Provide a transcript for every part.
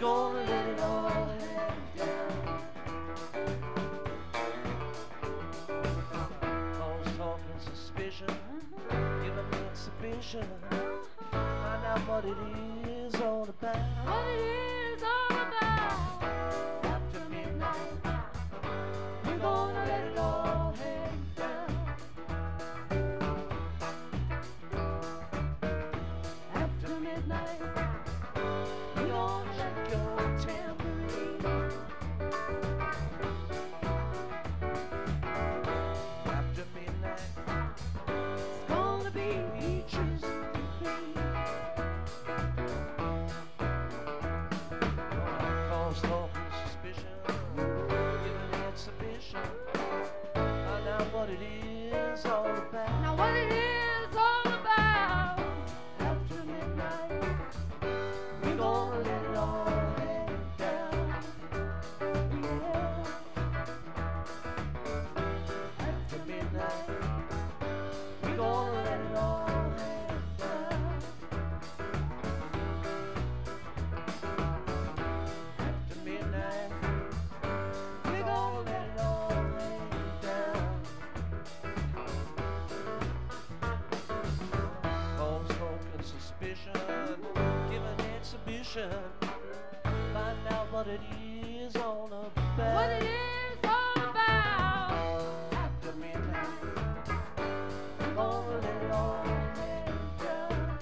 gonna let it all hang down. Always talking suspicion, give them an exhibition, find out what it is all about. What it is all about. After midnight, we're gonna let it all hang down. After midnight, we're gonna shake your tambourine. After midnight, it's gonna be peaches and cream. Cause talking suspicion, give an exhibition, find out what it is all about. Now what it is all about. After midnight, we're gonna let it all hang down. Yeah. After midnight, we're gonna let it all hang down. After midnight, we're gonna let it all hang down. False hope and suspicion, give an exhibition, find out what it is all about. What it is all about. After midnight, we're gonna let it all hang down.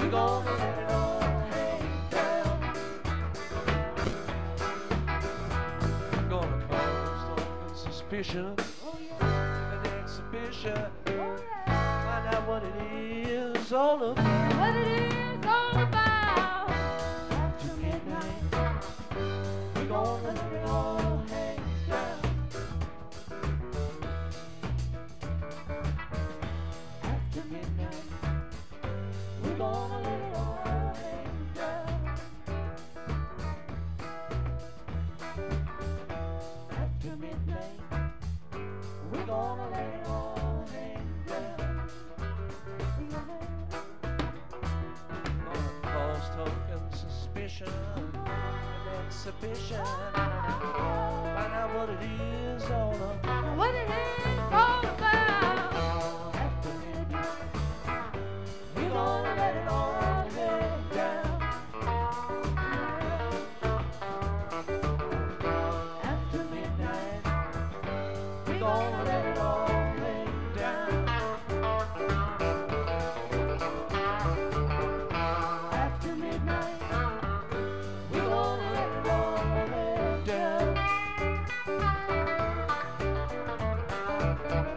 We're gonna let it all hang down. Gonna cause talk and suspicion. An exhibition. Find out what it is all about. What it is all about. After midnight, we're gonna let it all hang down. After midnight, we're gonna let it all hang down. After midnight, we're gonna let it all hang down. Gonna cause talk and suspicion, an exhibition. Find out what it is all about. What it is all about. After midnight, we're gonna let it all hang down. After midnight, we're gonna let it all hang down. After midnight, we're gonna let it all hang down.